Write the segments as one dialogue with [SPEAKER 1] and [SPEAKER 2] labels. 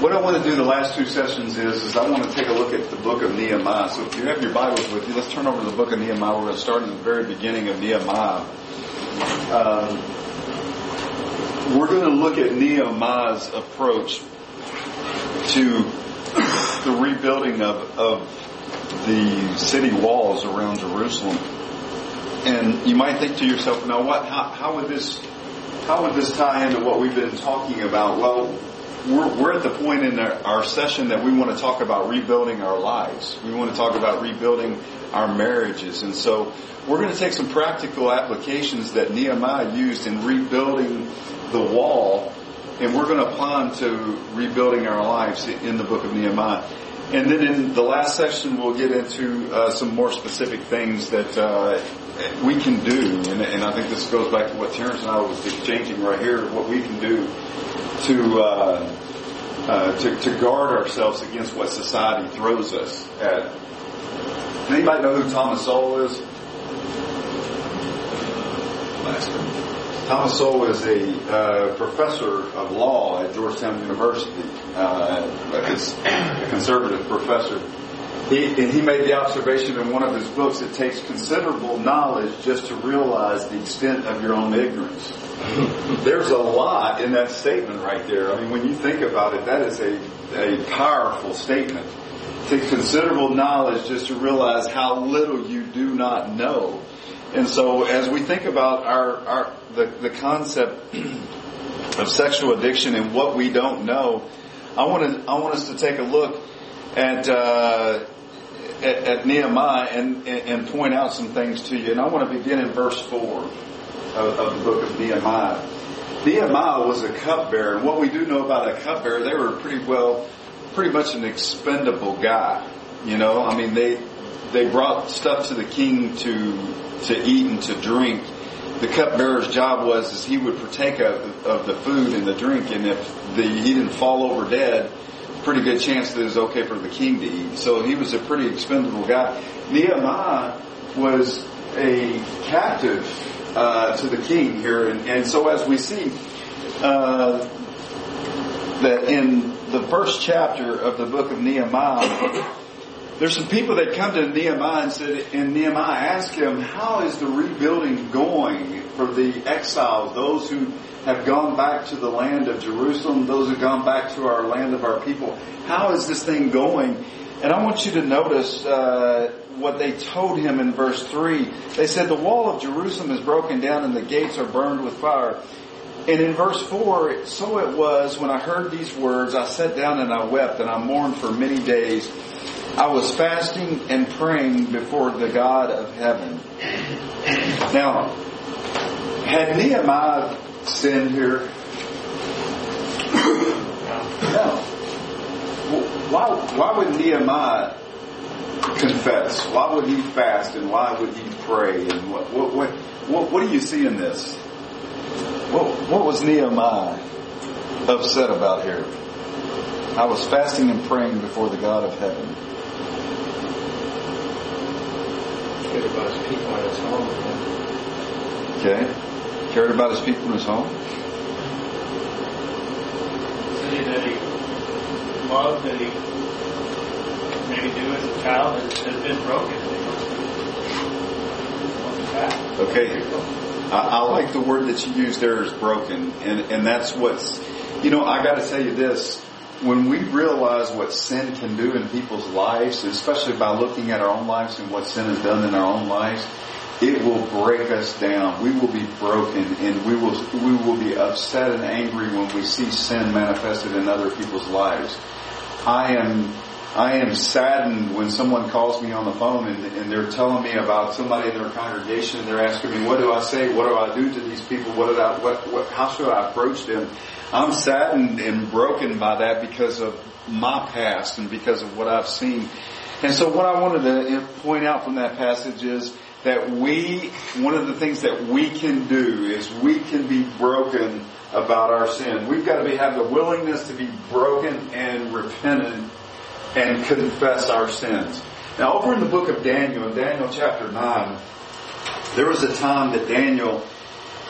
[SPEAKER 1] What I want to do the last two sessions is I want to take a look at the book of Nehemiah. So if you have your Bibles with you, let's turn over to the book of Nehemiah. We're going to start in the very beginning of Nehemiah. We're going to look at Nehemiah's approach to the rebuilding of the city walls around Jerusalem. And you might think to yourself, now how would this tie into what we've been talking about? Well, we're at the point in our session that we want to talk about rebuilding our lives. We want to talk about rebuilding our marriages. And so we're going to take some practical applications that Nehemiah used in rebuilding the wall, and we're going to apply them to rebuilding our lives in the book of Nehemiah. And then in the last section, we'll get into some more specific things that we can do. And I think this goes back to what Terrence and I was exchanging right here, what we can do to guard ourselves against what society throws us at. Anybody know who Thomas Sowell is? Thomas Sowell is a professor of law at Georgetown University, a conservative professor. He made the observation in one of his books, it takes considerable knowledge just to realize the extent of your own ignorance. There's a lot in that statement right there. I mean, when you think about it, that is a powerful statement. It takes considerable knowledge just to realize how little you do not know. And so as we think about the concept of sexual addiction and what we don't know, I want us to take a look at Nehemiah and point out some things to you. And I want to begin in verse 4 of the book of Nehemiah. Nehemiah was a cupbearer, and what we do know about a cupbearer, they were pretty much an expendable guy. You know, I mean, they brought stuff to the king to eat and to drink. The cupbearer's job was he would partake of the food and the drink, and if he didn't fall over dead, pretty good chance that it was okay for the king to eat. So he was a pretty expendable guy. Nehemiah was a captive to the king here, and so as we see that in the first chapter of the book of Nehemiah, there's some people that come to Nehemiah and Nehemiah ask him, how is the rebuilding going for the exiles, those who have gone back to the land of Jerusalem, those who have gone back to our land of our people? How is this thing going? And I want you to notice what they told him in verse 3. They said, the wall of Jerusalem is broken down and the gates are burned with fire. And in verse 4, so it was when I heard these words, I sat down and I wept and I mourned for many days. I was fasting and praying before the God of heaven. Now, had Nehemiah sinned here? No. Why would Nehemiah confess? Why would he fast and why would he pray? And what do you see in this? What was Nehemiah upset about here? I was fasting and praying before the God of heaven.
[SPEAKER 2] Cared about his people and his home.
[SPEAKER 1] Okay. Cared about his people and his home.
[SPEAKER 3] City that he loved, that he maybe knew as a child, has been broken.
[SPEAKER 1] Okay. I like the word that you used there is broken. And that's what's, I got to tell you this. When we realize what sin can do in people's lives, especially by looking at our own lives and what sin has done in our own lives, it will break us down. We will be broken, and we will be upset and angry when we see sin manifested in other people's lives. I am saddened when someone calls me on the phone and they're telling me about somebody in their congregation, and they're asking me, what do I say? What do I do to these people? How should I approach them? I'm saddened and broken by that because of my past and because of what I've seen. And so what I wanted to point out from that passage is that one of the things that we can do is we can be broken about our sin. We've got to have the willingness to be broken and repentant and confess our sins. Now, over in the book of Daniel, in Daniel chapter 9, there was a time that Daniel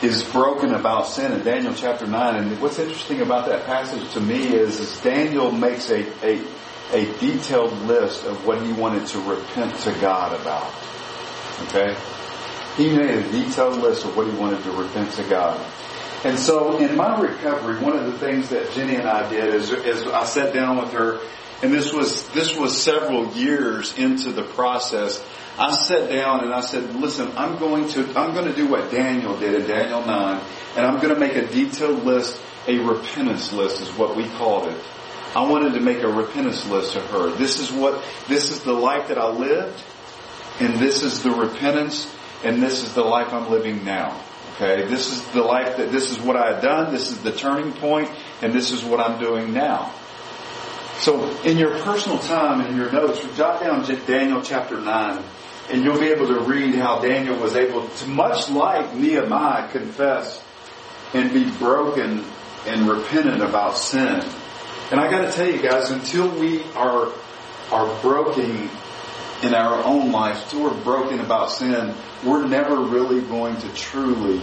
[SPEAKER 1] is broken about sin in Daniel chapter 9. And what's interesting about that passage to me is Daniel makes a detailed list of what he wanted to repent to God about. Okay? He made a detailed list of what he wanted to repent to God. And so in my recovery, one of the things that Jenny and I did is I sat down with her, and this was several years into the process. I sat down and I said, listen, I'm going to do what Daniel did in Daniel 9, and I'm going to make a detailed list, a repentance list is what we called it. I wanted to make a repentance list to her. This is the life that I lived, and this is the repentance, and this is the life I'm living now. Okay, this is the life this is what I had done, this is the turning point, and this is what I'm doing now. So in your personal time, in your notes, jot down Daniel chapter 9, and you'll be able to read how Daniel was able to, much like Nehemiah, confess and be broken and repentant about sin. And I got to tell you guys, until we are broken in our own lives, until we're broken about sin, we're never really going to truly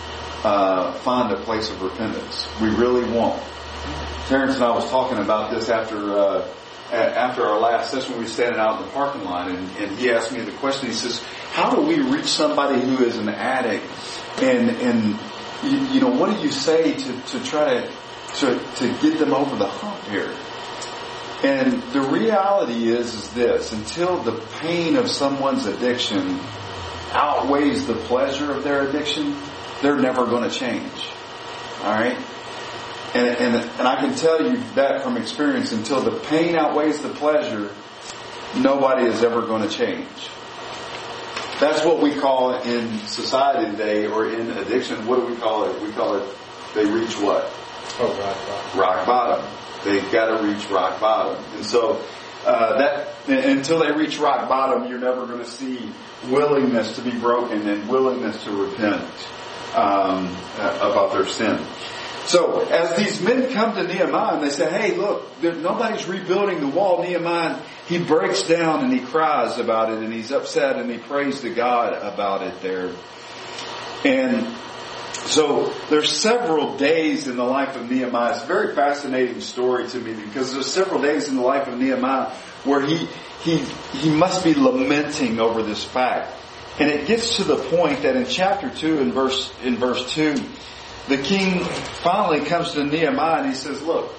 [SPEAKER 1] find a place of repentance. We really won't. Terrence and I was talking about this after our last session. We were standing out in the parking lot, and he asked me the question. He says, "How do we reach somebody who is an addict? And you know, what do you say to try to get them over the hump here?" And the reality is this: until the pain of someone's addiction outweighs the pleasure of their addiction, they're never going to change. All right? And I can tell you that from experience. Until the pain outweighs the pleasure, nobody is ever going to change. That's what we call it in society today, or in addiction. What do we call it? We call it, they reach what?
[SPEAKER 2] Oh, rock bottom.
[SPEAKER 1] Rock bottom. They've got to reach rock bottom. And so, until they reach rock bottom, you're never going to see willingness to be broken and willingness to repent about their sin. So, as these men come to Nehemiah and they say, "Hey, look, nobody's rebuilding the wall," Nehemiah, he breaks down and he cries about it, and he's upset, and he prays to God about it there. And so there's several days in the life of Nehemiah. It's a very fascinating story to me, because there's several days in the life of Nehemiah where he must be lamenting over this fact. And it gets to the point that in chapter 2, in verse 2, the king finally comes to Nehemiah and he says, "Look,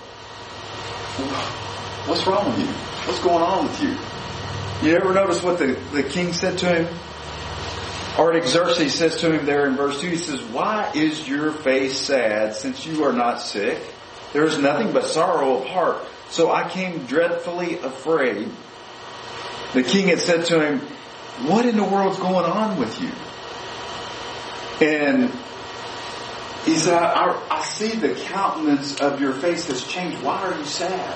[SPEAKER 1] what's wrong with you? What's going on with you?" You ever notice what the king said to him? Artaxerxes says to him there in verse 2, he says, "Why is your face sad, since you are not sick? There is nothing but sorrow of heart. So I came dreadfully afraid." The king had said to him, "What in the world's going on with you?" And he said, I see the countenance of your face has changed. Why are you sad?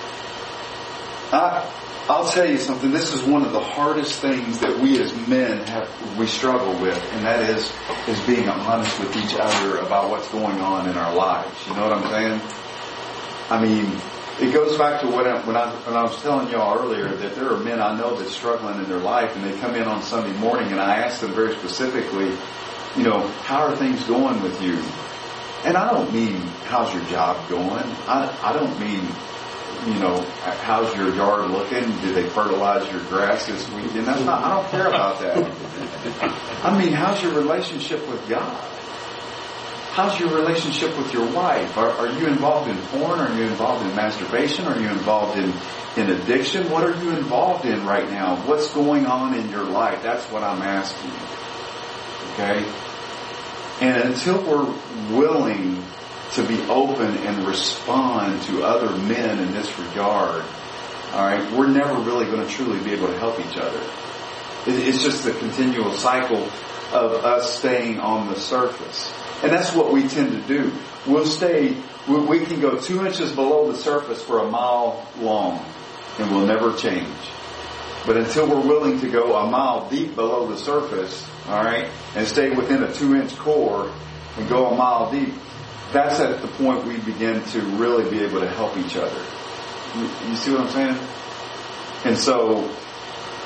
[SPEAKER 1] I'll tell you something. This is one of the hardest things that we as men we struggle with, and that is being honest with each other about what's going on in our lives. You know what I'm saying? I mean, it goes back to when I was telling y'all earlier that there are men I know that's struggling in their life, and they come in on Sunday morning, and I ask them very specifically, you know, "How are things going with you?" And I don't mean, "How's your job going?" I don't mean, you know, "How's your yard looking? Did they fertilize your grass this weekend?" I don't care about that. I mean, how's your relationship with God? How's your relationship with your wife? Are you involved in porn? Are you involved in masturbation? Are you involved in addiction? What are you involved in right now? What's going on in your life? That's what I'm asking. Okay? And until we're willing to be open and respond to other men in this regard, all right, we're never really going to truly be able to help each other. It's just the continual cycle of us staying on the surface. And that's what we tend to do. We can go 2 inches below the surface for a mile long, and we'll never change. But until we're willing to go a mile deep below the surface, all right, and stay within a 2-inch core and go a mile deep, that's at the point we begin to really be able to help each other. You see what I'm saying? And so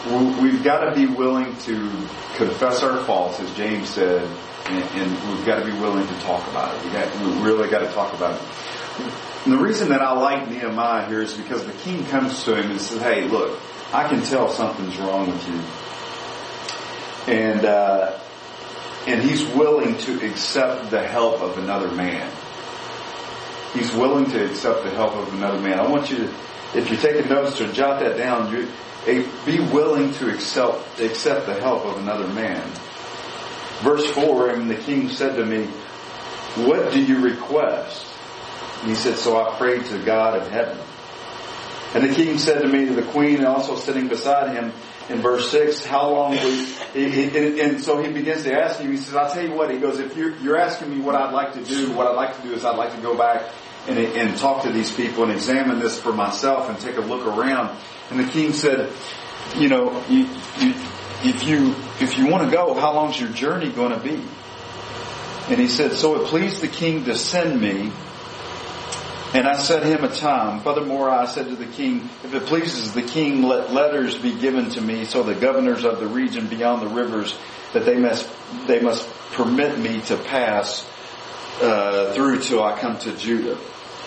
[SPEAKER 1] we've got to be willing to confess our faults, as James said, and we've got to be willing to talk about it. We really got to talk about it. And the reason that I like Nehemiah here is because the king comes to him and says, hey, look, I can tell something's wrong with you. And he's willing to accept the help of another man. He's willing to accept the help of another man. I want you to, if you're taking notes, to jot that down. Be willing to accept the help of another man. Verse 4, and the king said to me, what do you request? And he said, so I prayed to God of heaven. And the king said to me, to the queen, and also sitting beside him, in verse 6, how long will and so he begins to ask him, he says, I'll tell you what, he goes, if you're asking me what I'd like to do, what I'd like to do is I'd like to go back and talk to these people and examine this for myself and take a look around. And the king said, you know, if you want to go, how long's your journey going to be? And he said, so it pleased the king to send me, and I set him a time. Furthermore, I said to the king, if it pleases the king, let letters be given to me, so the governors of the region beyond the rivers, that they must permit me to pass through till I come to Judah.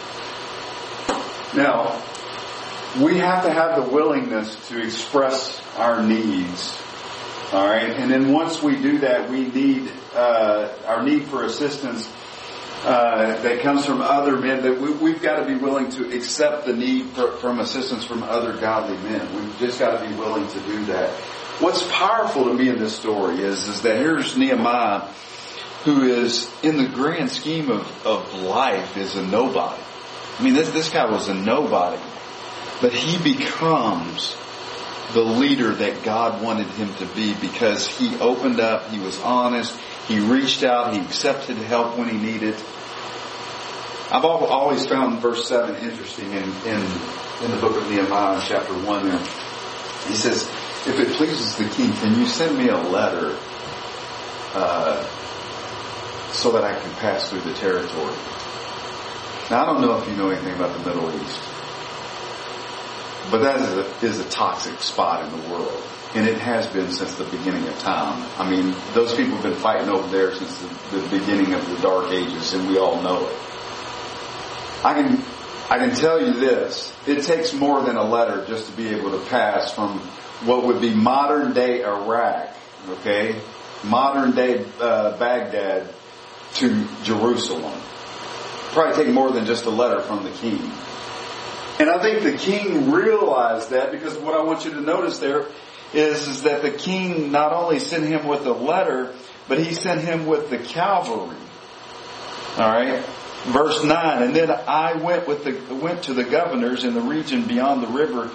[SPEAKER 1] Now, we have to have the willingness to express our needs. All right, and then once we do that, we need our need for assistance that comes from other men. That we've got to be willing to accept the need from assistance from other godly men. We've just got to be willing to do that. What's powerful to me in this story is that here's Nehemiah, who is, in the grand scheme of life, is a nobody. I mean, this guy was a nobody, but he becomes the leader that God wanted him to be because he opened up, he was honest, he reached out, he accepted help when he needed. I've always found verse 7 interesting in the book of Nehemiah, chapter 1 there. He says, if it pleases the king, can you send me a letter so that I can pass through the territory? Now, I don't know if you know anything about the Middle East, but that is a toxic spot in the world. And it has been since the beginning of time. I mean, those people have been fighting over there since the beginning of the Dark Ages, and we all know it. I can tell you this. It takes more than a letter just to be able to pass from what would be modern day Iraq, okay, modern day Baghdad to Jerusalem. Probably take more than just a letter from the king. And I think the king realized that, because what I want you to notice there is that the king not only sent him with a letter, but he sent him with the cavalry. All right. Verse 9, and then I went to the governors in the region beyond the river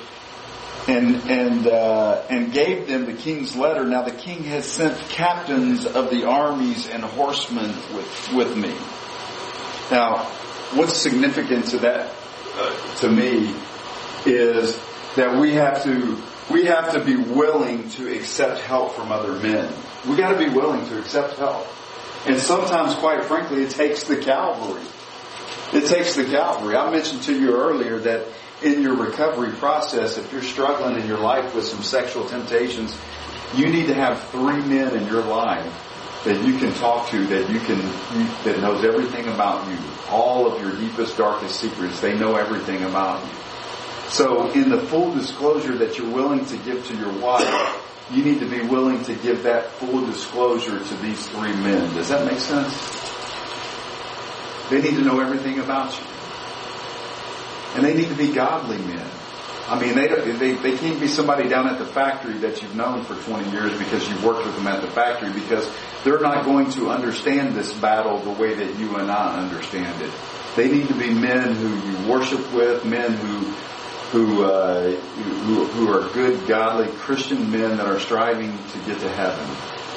[SPEAKER 1] and gave them the king's letter. Now the king had sent captains of the armies and horsemen with me. Now, what's significant to that, to me, is that we have to be willing to accept help from other men. We got to be willing to accept help, and sometimes, quite frankly, it takes the cavalry. It takes the cavalry. I mentioned to you earlier that in your recovery process, if you're struggling in your life with some sexual temptations, you need to have 3 men in your life that you can talk to, that knows everything about you, all of your deepest, darkest secrets. They know everything about you. So in the full disclosure that you're willing to give to your wife, you need to be willing to give that full disclosure to these 3 men. Does that make sense? They need to know everything about you. And they need to be godly men. I mean, they can't be somebody down at the factory that you've known for 20 years because you've worked with them at the factory, because they're not going to understand this battle the way that you and I understand it. They need to be men who you worship with, men who are good, godly Christian men that are striving to get to heaven.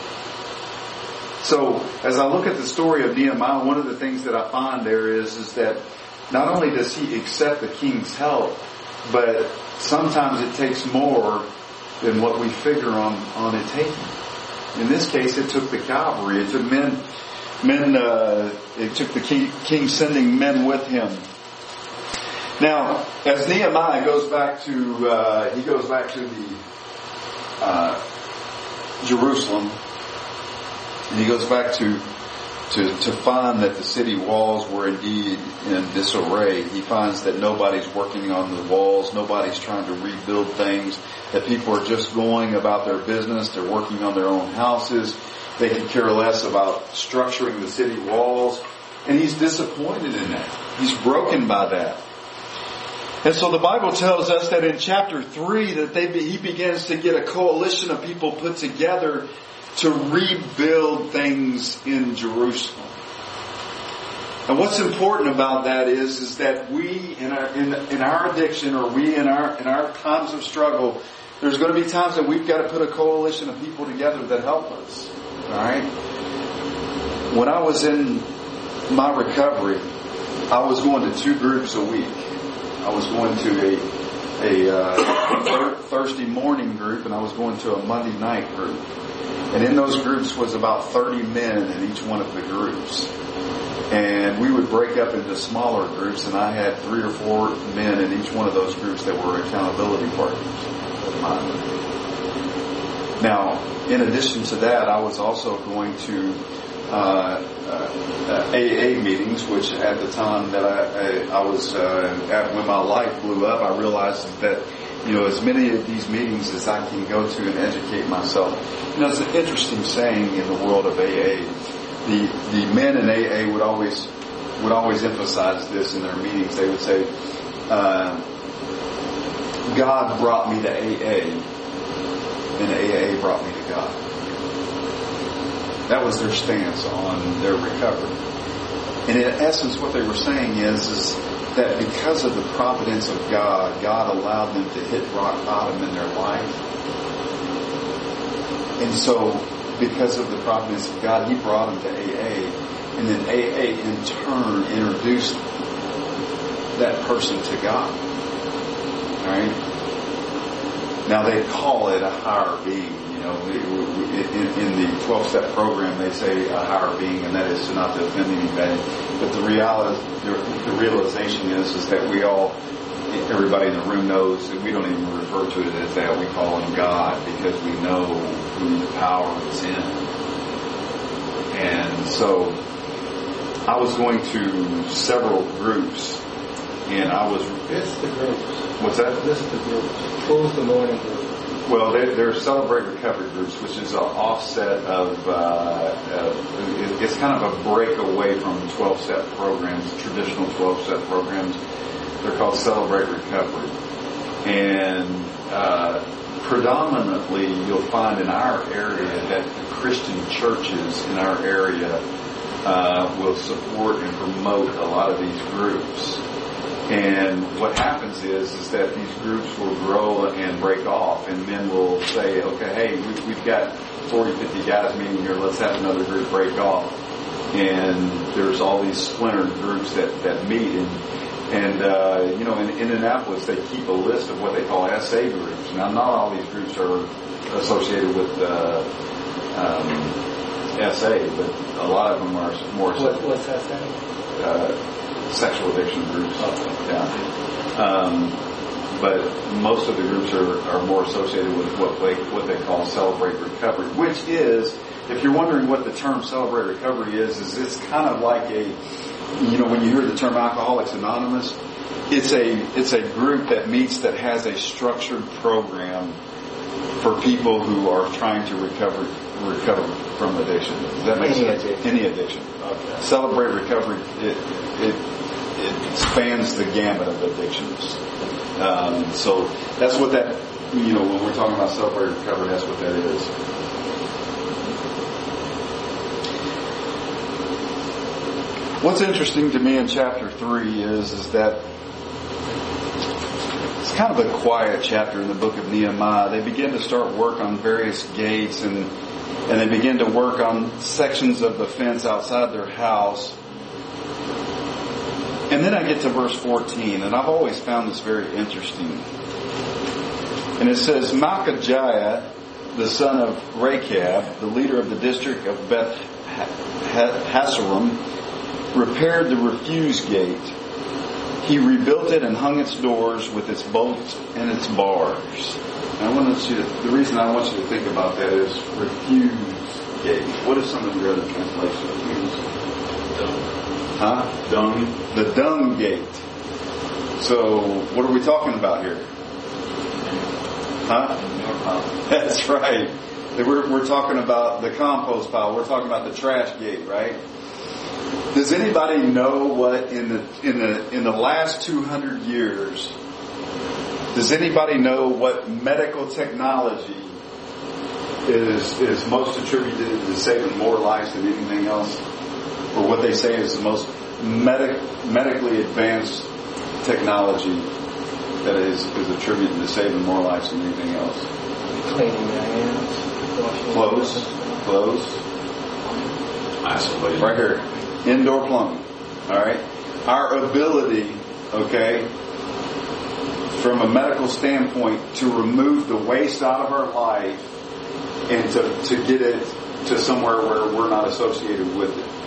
[SPEAKER 1] So, as I look at the story of Nehemiah, one of the things that I find there is that not only does he accept the king's help, but sometimes it takes more than what we figure on it taking. In this case, it took the cavalry. It took it took the king sending men with him. Now, as Nehemiah goes back to Jerusalem, and he goes back to find that the city walls were indeed in disarray. He finds that nobody's working on the walls, nobody's trying to rebuild things, that people are just going about their business, they're working on their own houses, they can care less about structuring the city walls, and he's disappointed in that. He's broken by that. And so the Bible tells us that in chapter 3 that he begins to get a coalition of people put together to rebuild things in Jerusalem. And what's important about that is that we in our addiction, or we in our times of struggle, there's going to be times that we've got to put a coalition of people together that help us. All right. When I was in my recovery, I was going to 2 groups a week. I was going to a Thursday morning group, and I was going to a Monday night group. And in those groups was about 30 men in each one of the groups. And we would break up into smaller groups, and I had 3 or 4 men in each one of those groups that were accountability partners of mine. Now, in addition to that, I was also going to AA meetings, which at the time that I was when my life blew up, I realized that as many of these meetings as I can go to and educate myself. It's an interesting saying in the world of AA. The men in AA would always emphasize this in their meetings. They would say, God brought me to AA, and AA brought me to God. That was their stance on their recovery. And in essence, what they were saying is that because of the providence of God, God allowed them to hit rock bottom in their life. And so, because of the providence of God, He brought them to AA. And then AA, in turn, introduced that person to God. All right? Now, they call it a higher being. In the 12-step program, they say a higher being, and that is not to offend anybody. But the realization is that everybody in the room knows that we don't even refer to it as that. We call Him God because we know who the power is in. And so I was going to several groups, and I was...
[SPEAKER 2] List the groups.
[SPEAKER 1] What's that?
[SPEAKER 2] List the groups. What was the morning group?
[SPEAKER 1] Well, they're Celebrate Recovery groups, which is an offset of, it's kind of a break away from 12-step programs, traditional 12-step programs. They're called Celebrate Recovery. And predominantly, you'll find in our area that the Christian churches in our area will support and promote a lot of these groups. And what happens is that these groups will grow and break off, and men will say, okay, hey, we've got 40, 50 guys meeting here, let's have another group break off. And there's all these splintered groups that meet. And in Indianapolis, they keep a list of what they call SA groups. Now, not all these groups are associated with SA, but a lot of them are more...
[SPEAKER 2] What's SA?
[SPEAKER 1] Sexual addiction groups. Yeah. But most of the groups are more associated with what they call Celebrate Recovery, which is, if you're wondering what the term Celebrate Recovery is it's kind of like when you hear the term Alcoholics Anonymous, it's a group that meets that has a structured program for people who are trying to recover from addiction. Does that make sense? Any addiction. Okay. Celebrate Recovery, it spans the gamut of addictions. So that's what that, when we're talking about Celebrate Recovery, that's what that is. What's interesting to me in chapter 3 is that it's kind of a quiet chapter in the book of Nehemiah. They begin to start work on various gates, and they begin to work on sections of the fence outside their house. And then I get to verse 14, and I've always found this very interesting. And it says, Malchijah, the son of Rechab, the leader of the district of Beth Hassarim, repaired the refuse gate. He rebuilt it and hung its doors with its bolts and its bars. The reason I want you to think about that is refuse gate. What if some of your other translations use? Dung. The dung gate. So, what are we talking about here? That's right. We're talking about the compost pile. We're talking about the trash gate, right? Does anybody know what in the last 200 years? Does anybody know what medical technology is most attributed to saving more lives than anything else, or what they say is the most medically advanced technology that is attributed to saving more lives than anything else?
[SPEAKER 2] Cleaning your hands.
[SPEAKER 1] Clothes. Right here. Indoor plumbing. Alright? Our ability, okay, from a medical standpoint, to remove the waste out of our life and to get it to somewhere where we're not associated with it.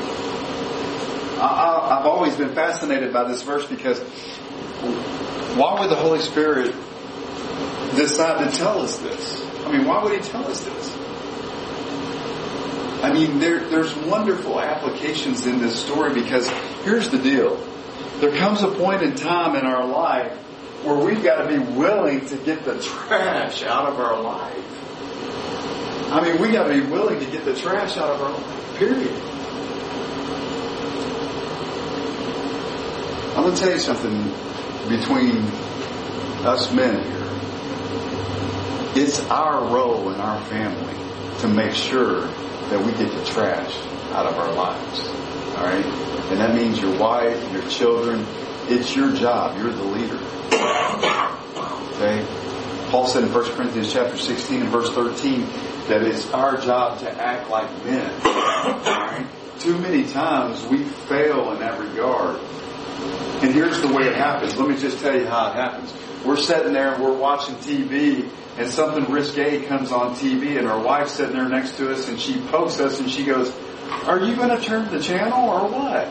[SPEAKER 1] I've always been fascinated by this verse because why would the Holy Spirit decide to tell us this? I mean, why would He tell us this? I mean, there's wonderful applications in this story because here's the deal. There comes a point in time in our life where we've got to be willing to get the trash out of our life. I mean, we got to be willing to get the trash out of our life, period. I'm going to tell you something between us men here. It's our role in our family to make sure that we get the trash out of our lives. Alright? And that means your wife, your children. It's your job. You're the leader. Okay? Paul said in 1 Corinthians chapter 16 and verse 13 that it's our job to act like men. Alright? Too many times we fail in that regard. And here's the way it happens. Let me just tell you how it happens. We're sitting there and we're watching TV and something risque comes on TV and our wife's sitting there next to us and she pokes us and she goes, "Are you going to turn the channel or what?"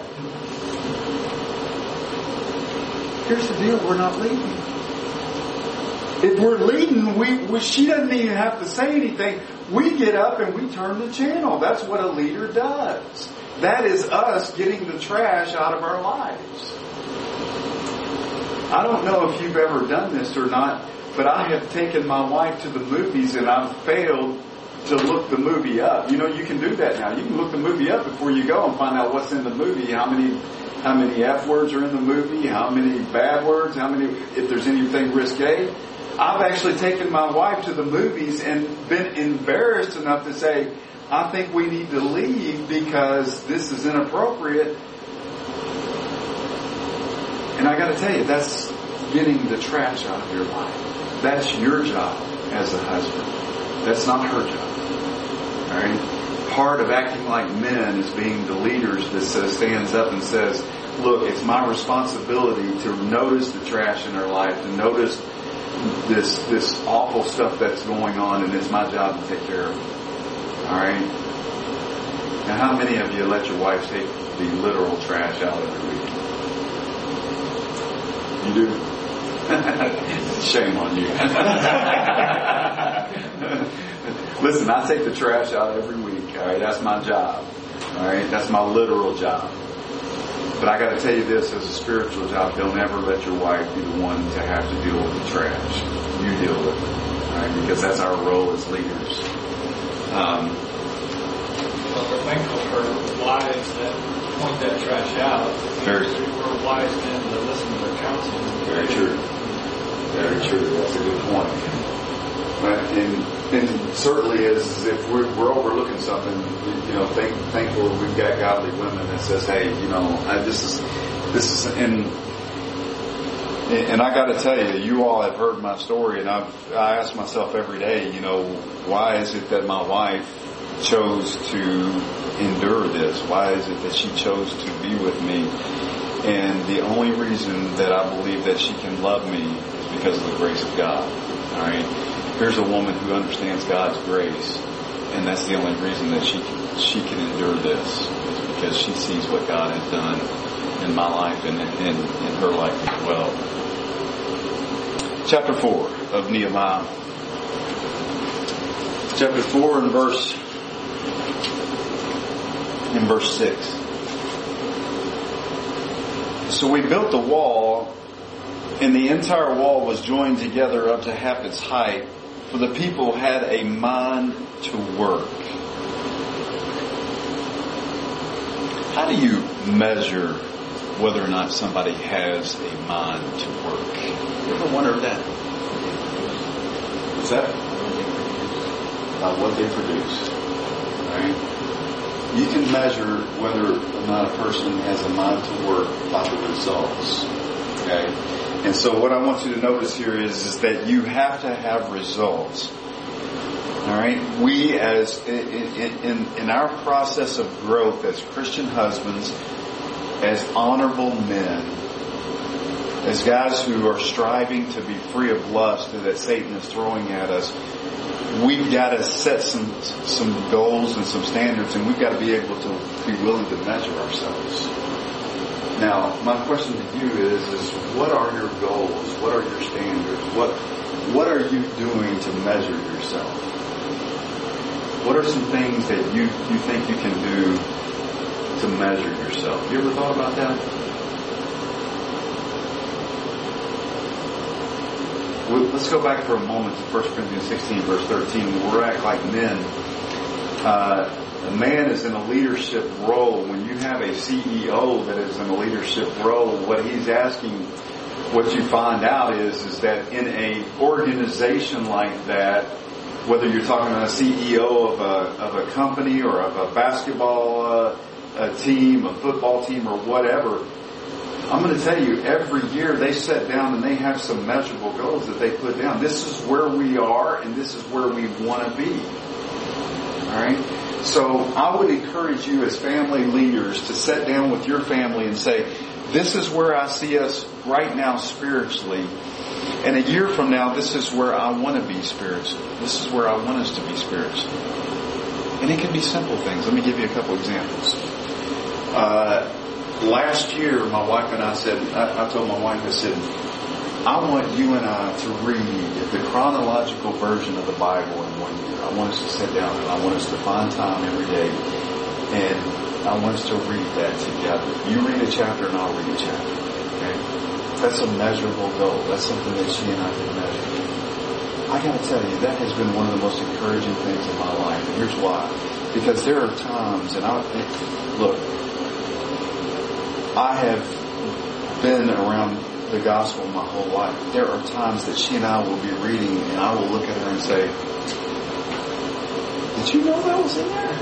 [SPEAKER 1] Here's the deal. We're not leading. If we're leading, she doesn't even have to say anything. We get up and we turn the channel. That's what a leader does. That is us getting the trash out of our lives. I don't know if you've ever done this or not, but I have taken my wife to the movies and I've failed to look the movie up. You know, you can do that now. You can look the movie up before you go and find out what's in the movie, how many F words are in the movie, how many bad words, if there's anything risque. I've actually taken my wife to the movies and been embarrassed enough to say, "I think we need to leave because this is inappropriate." And I got to tell you, that's getting the trash out of your life. That's your job as a husband. That's not her job. All right? Part of acting like men is being the leaders that stands up and says, "Look, it's my responsibility to notice the trash in her life, to notice this awful stuff that's going on, and it's my job to take care of it." All right? Now, how many of you let your wife take the literal trash out every week? You do? Shame on you. Listen, I take the trash out every week. All right, that's my job. All right, that's my literal job. But I got to tell you this, as a spiritual job, don't ever let your wife be the one to have to deal with the trash. You deal with it, all right? Because that's our role as leaders.
[SPEAKER 3] Well, we're thankful for wives that point that trash out.
[SPEAKER 1] Very true.
[SPEAKER 3] For wives then to listen to their counsel.
[SPEAKER 1] Very true. Very true. That's a good point. And certainly, as if we're overlooking something, you know, thankful we've got godly women that says, "Hey, you know, this is," and I got to tell you, you all have heard my story, and I ask myself every day, you know, why is it that my wife chose to endure this? Why is it that she chose to be with me? And the only reason that I believe that she can love me is because of the grace of God. All right. Here's a woman who understands God's grace, and that's the only reason that she can endure this, is because she sees what God has done in my life and in her life as well. Chapter 4 of Nehemiah. chapter 4 and verse 6. So we built the wall, and the entire wall was joined together up to half its height, for the people had a mind to work. How do you measure whether or not somebody has a mind to work? You ever wondered that? What's that? By what they produce. Right? You can measure whether or not a person has a mind to work by the results. Okay? And so what I want you to notice here is that you have to have results. Alright? We as, in our process of growth as Christian husbands, as honorable men, as guys who are striving to be free of lust that Satan is throwing at us, we've got to set some goals and some standards, and we've got to be able to be willing to measure ourselves. Now, my question to you is what are your goals? What are your standards? What are you doing to measure yourself? What are some things that you think you can do to measure yourself? You ever thought about that? Well, let's go back for a moment to 1 Corinthians 16, verse 13. We'll act like men. A man is in a leadership role. When you have a CEO that is in a leadership role, what he's asking, what you find out is that in a organization like that, whether you're talking about a CEO of a company or of a basketball team, a football team, or whatever, I'm going to tell you, every year they sit down and they have some measurable goals that they put down. This is where we are, and this is where we want to be. All right? So I would encourage you as family leaders to sit down with your family and say, this is where I see us right now spiritually. And a year from now, this is where I want to be spiritually. This is where I want us to be spiritually. And it can be simple things. Let me give you a couple examples. Last year, my wife and I said, I told my wife, I said, I want you and I to read the chronological version of the Bible in 1 year. I want us to sit down and I want us to find time every day, and I want us to read that together. You read a chapter and I'll read a chapter. Okay? That's a measurable goal. That's something that she and I can measure. I got to tell you, that has been one of the most encouraging things in my life. And here's why. Because there are times, and look, I have been around the gospel my whole life. There are times that she and I will be reading, and I will look at her and say, did you know that was in there?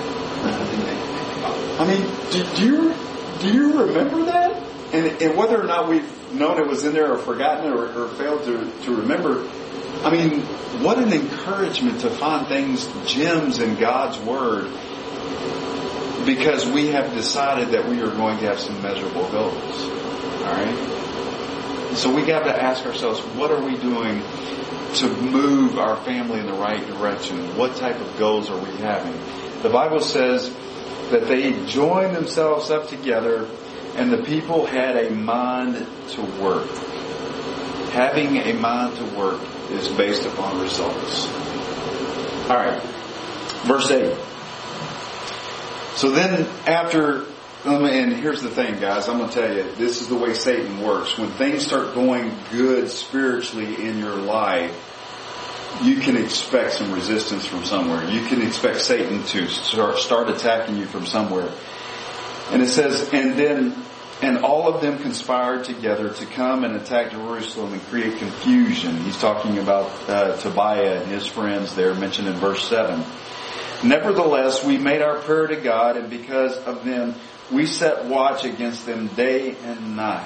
[SPEAKER 1] I mean, do you remember that? And whether or not we've known it was in there or forgotten it or failed to remember, I mean, what an encouragement to find things, gems in God's Word, because we have decided that we are going to have some measurable goals. Alright? So we got to ask ourselves, what are we doing to move our family in the right direction? What type of goals are we having? The Bible says that they joined themselves up together and the people had a mind to work. Having a mind to work is based upon results. Alright. Verse 8. So then after, and here's the thing, guys, I'm going to tell you, this is the way Satan works. When things start going good spiritually in your life, you can expect some resistance from somewhere. You can expect Satan to start attacking you from somewhere. And it says, and all of them conspired together to come and attack Jerusalem and create confusion. He's talking about Tobiah and his friends there mentioned in verse 7. Nevertheless, we made our prayer to God, and because of them, we set watch against them day and night.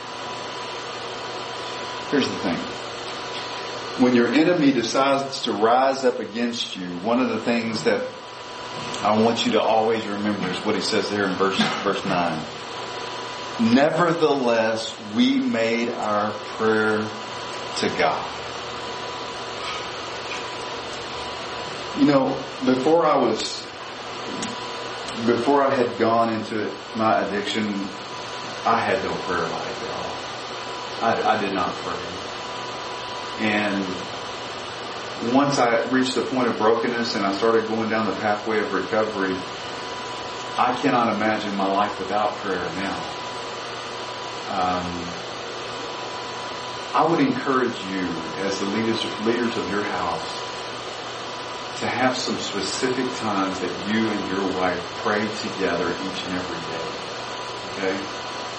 [SPEAKER 1] Here's the thing. When your enemy decides to rise up against you, one of the things that I want you to always remember is what he says there in verse 9. Nevertheless, we made our prayer to God. You know, before I had gone into my addiction, I had no prayer life at all. I did not pray. And once I reached the point of brokenness and I started going down the pathway of recovery, I cannot imagine my life without prayer now. I would encourage you, as the leaders of your house, to have some specific times that you and your wife pray together each and every day. Okay?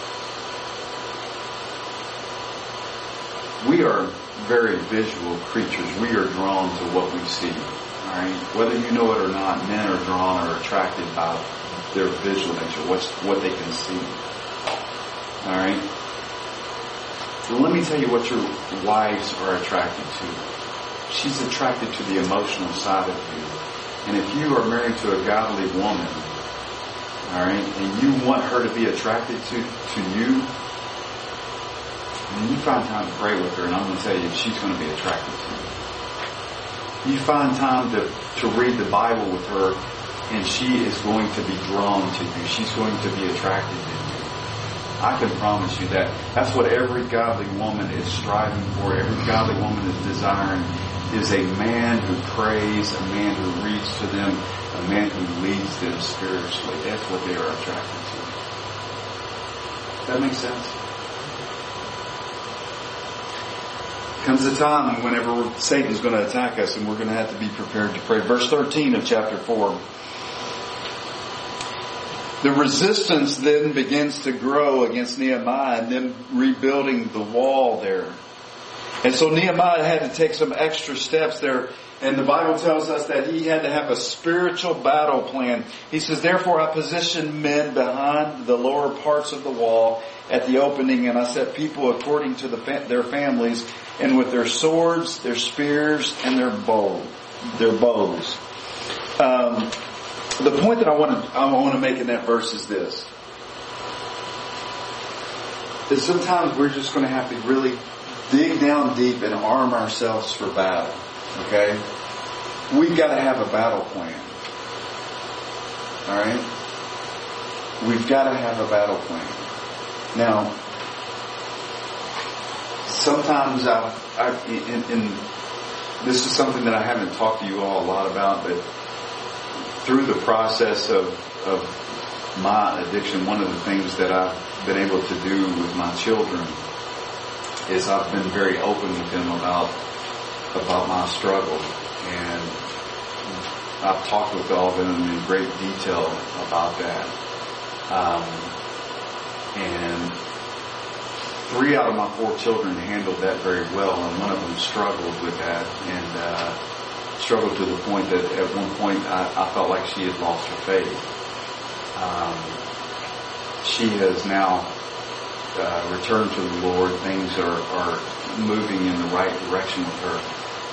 [SPEAKER 1] We are very visual creatures. We are drawn to what we see. Alright? Whether you know it or not, men are drawn or attracted by their visual nature, what they can see. Alright? Let me tell you what your wives are attracted to. She's attracted to the emotional side of you. And if you are married to a godly woman, alright, and you want her to be attracted to you, and you find time to pray with her, and I'm going to tell you, she's going to be attracted to you. You find time to read the Bible with her, and she is going to be drawn to you. She's going to be attracted to you. I can promise you that. That's what every godly woman is striving for. Every godly woman is desiring is a man who prays, a man who reads to them, a man who leads them spiritually. That's what they are attracted to. Does that make sense? Comes a time whenever Satan's going to attack us and we're going to have to be prepared to pray. Verse 13 of chapter 4. The resistance then begins to grow against Nehemiah and them rebuilding the wall there. And so Nehemiah had to take some extra steps there. And the Bible tells us that he had to have a spiritual battle plan. He says, therefore I positioned men behind the lower parts of the wall at the opening, and I set people according to their families, and with their swords, their spears, and their bows. The point that I want to make in that verse is this: is sometimes we're just going to have to really dig down deep and arm ourselves for battle. Okay? We've got to have a battle plan. Alright? We've got to have a battle plan. Now, sometimes and this is something that I haven't talked to you all a lot about, but through the process of my addiction, one of the things that I've been able to do with my children is I've been very open with them about my struggle, and I've talked with all of them in great detail about that. And 3 out of my 4 children handled that very well, and one of them struggled with that, and struggled to the point that at one point I felt like she had lost her faith. She has now returned to the Lord. Things are moving in the right direction with her.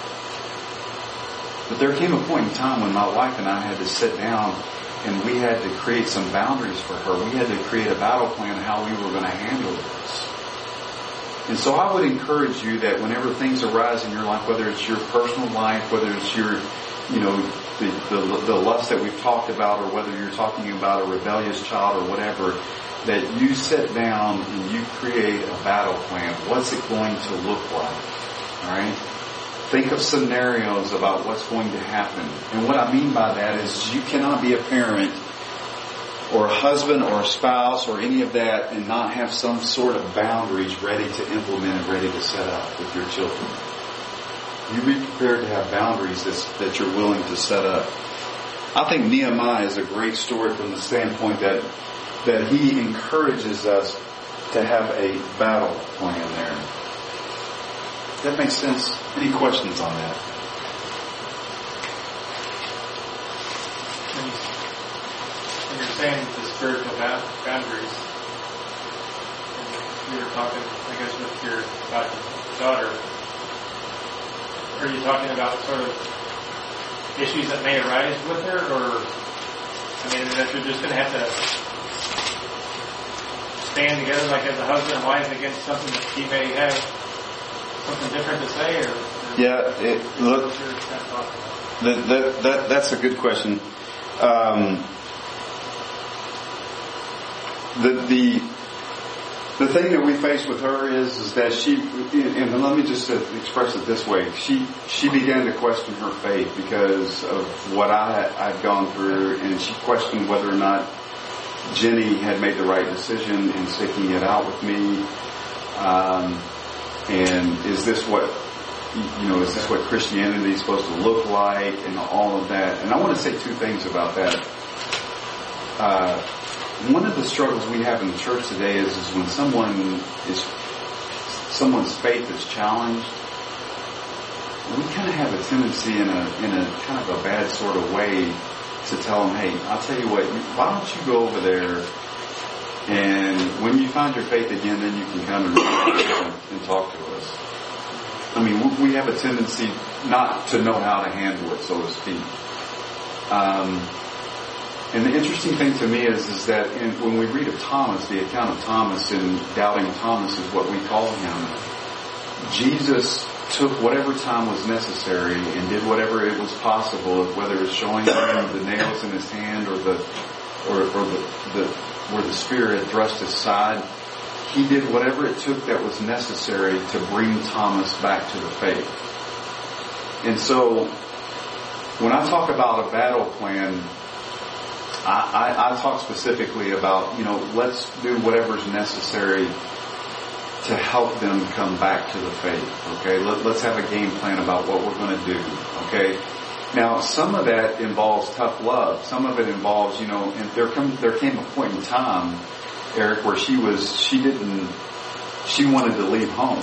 [SPEAKER 1] But there came a point in time when my wife and I had to sit down and we had to create some boundaries for her. We had to create a battle plan how we were going to handle this. And so I would encourage you that whenever things arise in your life, whether it's your personal life, whether it's your, the lust that we've talked about, or whether you're talking about a rebellious child or whatever, that you sit down and you create a battle plan. What's it going to look like? Alright? Think of scenarios about what's going to happen. And what I mean by that is you cannot be a parent or a husband or a spouse or any of that and not have some sort of boundaries ready to implement and ready to set up with your children. You be prepared to have boundaries that you're willing to set up. I think Nehemiah is a great story from the standpoint that he encourages us to have a battle plan there. Does that make sense? Any questions on that?
[SPEAKER 3] When you're saying the spiritual boundaries, and you were talking, I guess, with your daughter, are you talking about sort of issues that may arise with her, or, that you're just going to have to stand together like as a husband and wife against something that she may have something different to say, or
[SPEAKER 1] yeah, look, that's a good question. The thing that we face with her is that she, and let me just express it this way, she began to question her faith because of what I'd gone through, and she questioned whether or not Jenny had made the right decision in sticking it out with me, and is this what Christianity is supposed to look like, and all of that. And I want to say two things about that. One of the struggles we have in the church today is when someone's faith is challenged, we kind of have a tendency in a kind of a bad sort of way to tell them, hey, I'll tell you what, why don't you go over there, and when you find your faith again, then you can come and talk to us. I mean, we have a tendency not to know how to handle it, so to speak. And the interesting thing to me is that when we read of Thomas, the account of Thomas, and Doubting Thomas is what we call him, Jesus took whatever time was necessary and did whatever it was possible, whether it was showing him the nails in his hand or where the spear had thrust his side. He did whatever it took that was necessary to bring Thomas back to the faith. And so, when I talk about a battle plan, I talk specifically about, let's do whatever's necessary to help them come back to the faith. Okay, let's have a game plan about what we're going to do. Okay, now some of that involves tough love. Some of it involves, and there came a point in time, Eric, where she wanted to leave home,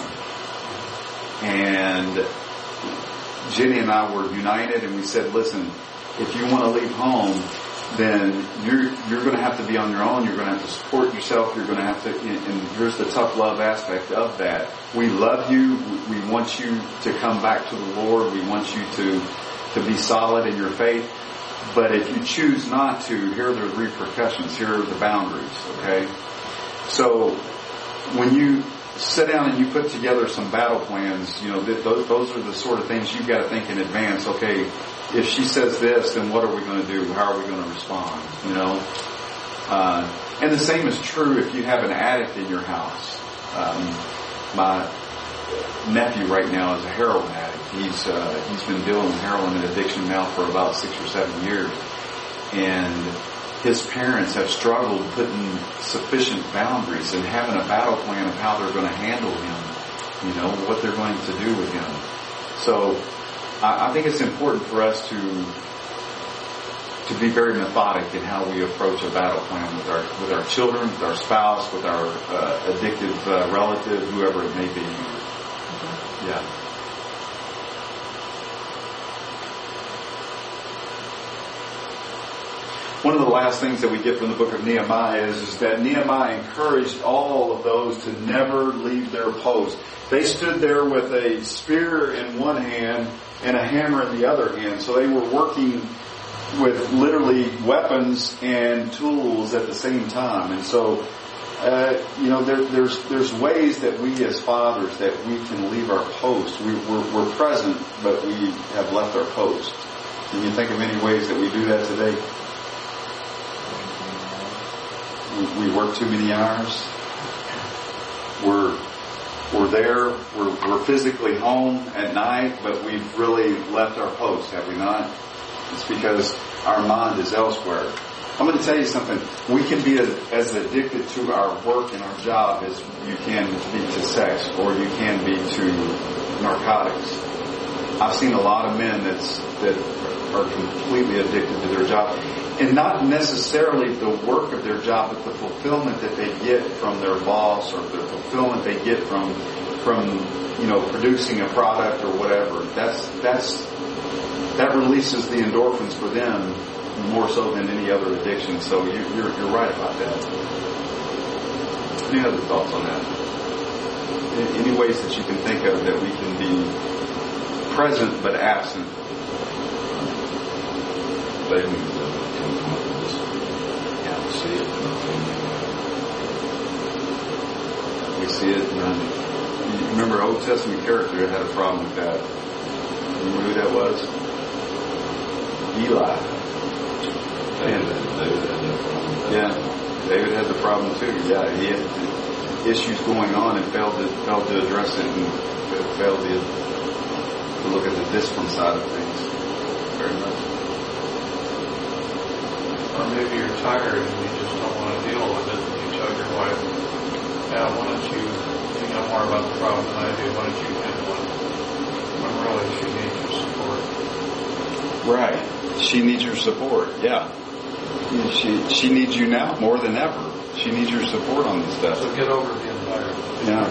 [SPEAKER 1] and Jenny and I were united, and we said, listen, if you want to leave home, then you're going to have to be on your own. You're going to have to support yourself. You're going to have to, and here's the tough love aspect of that. We love you. We want you to come back to the Lord. We want you to be solid in your faith. But if you choose not to, here are the repercussions. Here are the boundaries. Okay? So when you sit down and you put together some battle plans, those are the sort of things you've got to think in advance. Okay, if she says this, then what are we going to do? How are we going to respond? And the same is true if you have an addict in your house. My nephew right now is a heroin addict. He's been dealing with heroin and addiction now for about 6 or 7 years, and his parents have struggled putting sufficient boundaries and having a battle plan of how they're going to handle him, what they're going to do with him. So I think it's important for us to be very methodic in how we approach a battle plan with our children, with our spouse, with our addictive relative, whoever it may be. Yeah. One of the last things that we get from the book of Nehemiah is that Nehemiah encouraged all of those to never leave their post. They stood there with a spear in one hand and a hammer in the other hand. So they were working with literally weapons and tools at the same time. And so, there's ways that we as fathers that we can leave our post. We're present, but we have left our post. Can you think of any ways that we do that today? We work too many hours. We're there. We're physically home at night, but we've really left our post, have we not? It's because our mind is elsewhere. I'm going to tell you something. We can be as addicted to our work and our job as you can be to sex, or you can be to narcotics. I've seen a lot of men that are completely addicted to their job. And not necessarily the work of their job, but the fulfillment that they get from their boss, or the fulfillment they get from producing a product or whatever. That releases the endorphins for them more so than any other addiction. So you're right about that. Any other thoughts on that? Any ways that you can think of that we can be present but absent? We see it. You remember Old Testament character that had a problem with that. Remember who that was? Eli. David had the problem too. Yeah, issues going on and failed to address it and failed to look at the discipline side of things very much.
[SPEAKER 4] Or maybe you're tired and you just don't want to deal with it. And you tell your wife, "Yeah, why don't you know more about the problem than I do? Why don't you handle it?" When really she needs your support.
[SPEAKER 1] Right. She needs your support. Yeah. She needs you now more than ever. She needs your support on this stuff.
[SPEAKER 4] So get over the environment.
[SPEAKER 1] Yeah.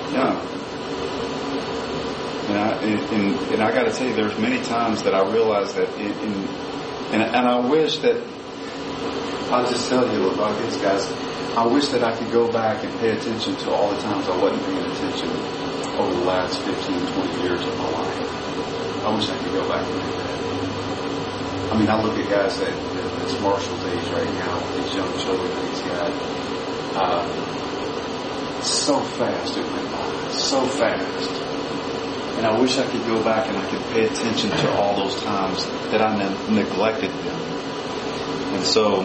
[SPEAKER 1] And I got to tell you, there's many times that I realize that, and I wish that, I'll just tell you about this, guys. I wish that I could go back and pay attention to all the times I wasn't paying attention over the last 15, 20 years of my life. I wish I could go back and do that. I mean, I look at guys that's Marshall's age right now, with these young children that he's got. So fast it went by. So fast. And I wish I could go back and I could pay attention to all those times that I neglected them. And so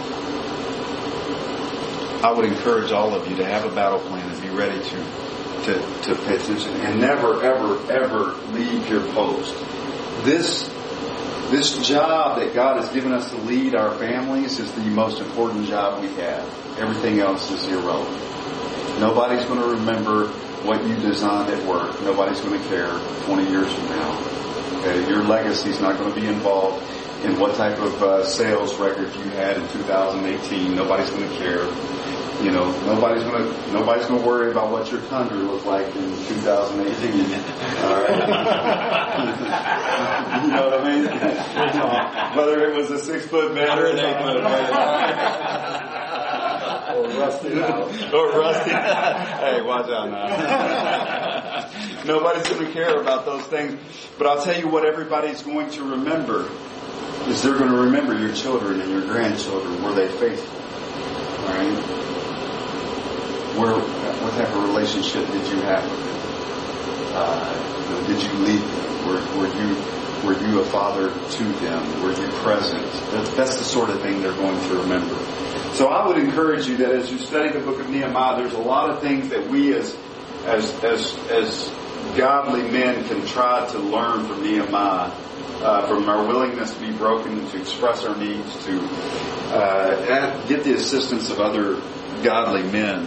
[SPEAKER 1] I would encourage all of you to have a battle plan and be ready to pay attention and never, ever, ever leave your post. This job that God has given us to lead our families is the most important job we have. Everything else is irrelevant. Nobody's going to remember what you designed at work. Nobody's going to care 20 years from now. Okay? Your legacy is not going to be involved in what type of sales record you had in 2018. Nobody's going to care. You know, nobody's going to worry about what your country looked like in 2018. All right. You know what I mean? Whether it was a 6-foot man or an 8-foot man.
[SPEAKER 2] Or rusty out.
[SPEAKER 1] Or rusty. Hey, watch out now. Nobody's going to care about those things. But I'll tell you what everybody's going to remember is they're going to remember your children and your grandchildren. Were they faithful? All right? What type of relationship did you have with them? Did you lead them? Were you a father to them? Were you present? That's the sort of thing they're going to remember. So I would encourage you that as you study the book of Nehemiah, there's a lot of things that we as godly men can try to learn from Nehemiah, from our willingness to be broken, to express our needs, to get the assistance of other godly men,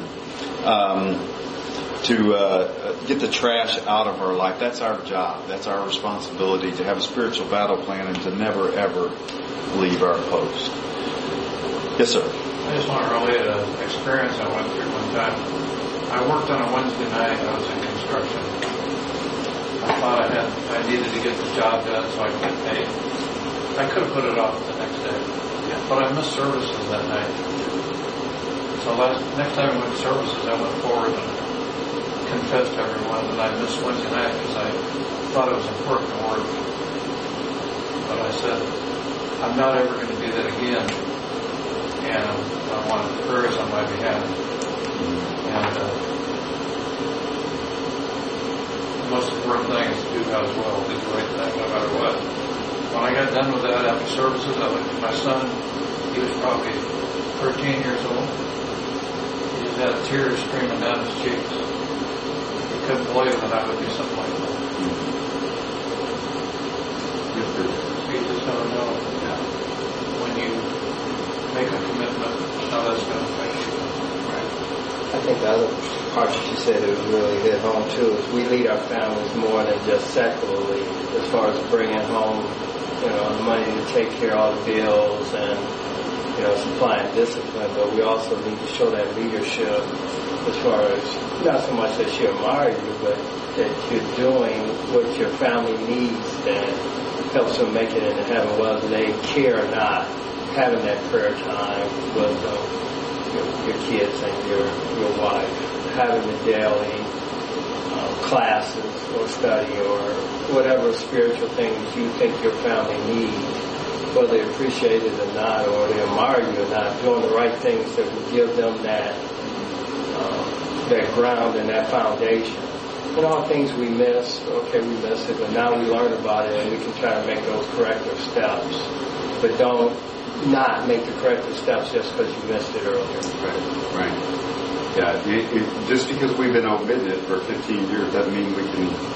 [SPEAKER 1] to get the trash out of our life. That's our job. That's our responsibility, to have a spiritual battle plan and to never, ever leave our post. Yes, sir.
[SPEAKER 4] I just want to relate an experience I went through one time. I worked on a Wednesday night. I was in construction. I thought I needed to get the job done so I could get paid. I could have put it off the next day, but I missed services that night. So next time I went to services, I went forward and confessed to everyone that I missed Wednesday night because I thought it was important to work. But I said, I'm not ever going to do that again. And I wanted prayers on my behalf. And the most important thing is to do God's will, do the right thing no matter what. When I got done with that after services, I looked at my son. He was probably 13 years old. He just had tears streaming down his cheeks. He couldn't believe that I would do something like that. So you just never know when you make a commitment, how that's going to affect you. Right.
[SPEAKER 2] I think the other part that you said that was really hit home too is we lead our families more than just secularly, as far as bringing home, the money to take care of all the bills and supplying discipline. But we also need to show that leadership, as far as not so much that she admire you, but that you're doing what your family needs that helps them make it into heaven, whether they care or not. Having that prayer time with your kids and your wife, having the daily classes or study or whatever spiritual things you think your family needs, whether they appreciate it or not, or they admire you or not, doing the right things that will give them that ground and that foundation. All things we miss, we miss it, but now we learn about it and we can try to make those corrective steps. But don't not make the corrective steps just because you missed it earlier.
[SPEAKER 1] Right. Yeah, just because we've been omitting it for 15 years doesn't mean we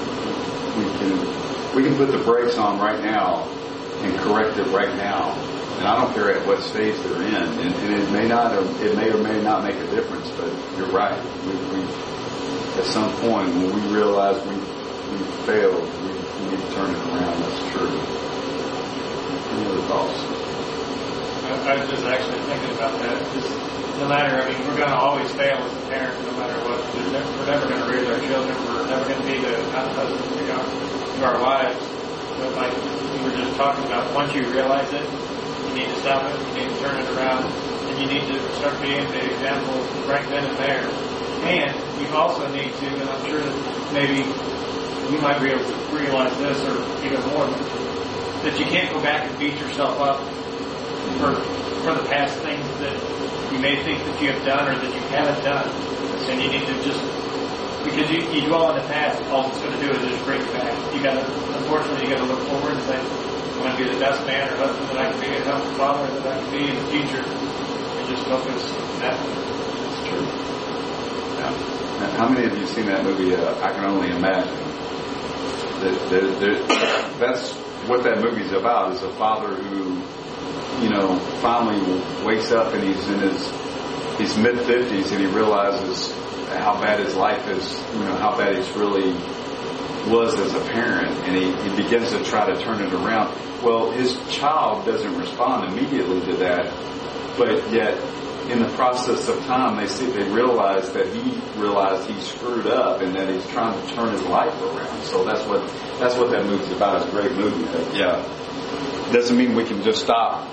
[SPEAKER 1] can put the brakes on right now and correct it right now. And I don't care at what stage they're in, and it may or may not make a difference. But you're right. We at some point when we realize we failed, we need to turn it around. That's true. Any other thoughts?
[SPEAKER 3] I was just actually thinking about that. Just no matter, I mean, we're going to always fail as a parent, no matter what. We're never going to raise our children. We're never going to be the husbands to our wives. But like we were just talking about, once you realize it, you need to stop it. You need to turn it around, and you need to start being the example right then and there. And you also need to, and I'm sure that maybe you might be able to realize this or even more, that you can't go back and beat yourself up for the past things that you may think that you have done or that you haven't done. And you need to just, because you dwell on the past, all it's going to do is just bring you back. Unfortunately, you got to look forward and say, I want to be the best man or husband that I can be, a healthy father that I can be in the future. And just focus on that.
[SPEAKER 1] That's true. Yeah. How many of you have seen that movie, I Can Only Imagine? That's what that movie's about, is a father who, finally wakes up and he's in his mid-50s and he realizes how bad his life is, how bad he's really was as a parent, and he begins to try to turn it around. Well, his child doesn't respond immediately to that, but yet in the process of time they realize that he realized he screwed up and that he's trying to turn his life around. So that's what that movie's about. It's a great movie. But yeah, doesn't mean we can just stop,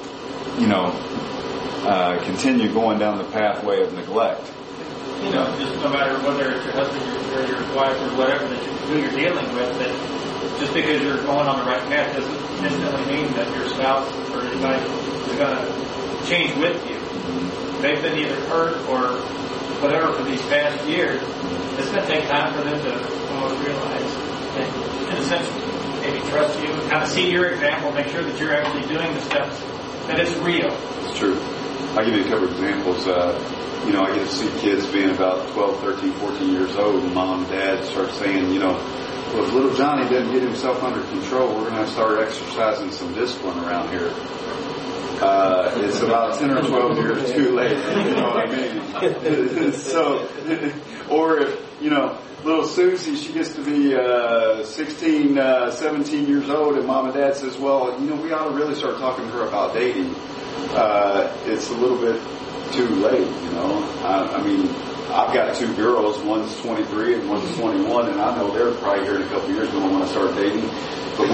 [SPEAKER 1] continue going down the pathway of neglect.
[SPEAKER 3] Just no matter whether it's your husband or your wife or whatever who you're dealing with, that just because you're going on the right path doesn't necessarily mean that your spouse or anybody is going to change with you. They've been either hurt or whatever for these past years. It's going to take time for them to almost realize and, in a sense, maybe trust you, kind of see your example, make sure that you're actually doing the steps, that it's real.
[SPEAKER 1] It's true. I'll give you a couple of examples. I get to see kids being about 12, 13, 14 years old, and mom and dad start saying, well, if little Johnny doesn't get himself under control, we're going to have to start exercising some discipline around here. It's about 10 or 12 years too late. You know what I mean? So, or if, little Susie, she gets to be 16, 17 years old, and mom and dad says, well, we ought to really start talking to her about dating. It's a little bit too late, I've got two girls, one's 23 and one's 21, and I know they're probably here in a couple of years going to want to start dating. But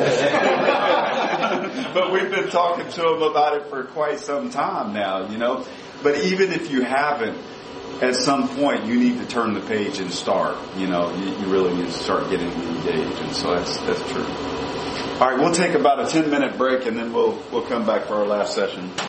[SPEAKER 1] we've been talking to them about it for quite some time now, But even if you haven't, at some point you need to turn the page and start. You really need to start getting engaged, and so that's true. All right, we'll take about a 10-minute break, and then we'll come back for our last session.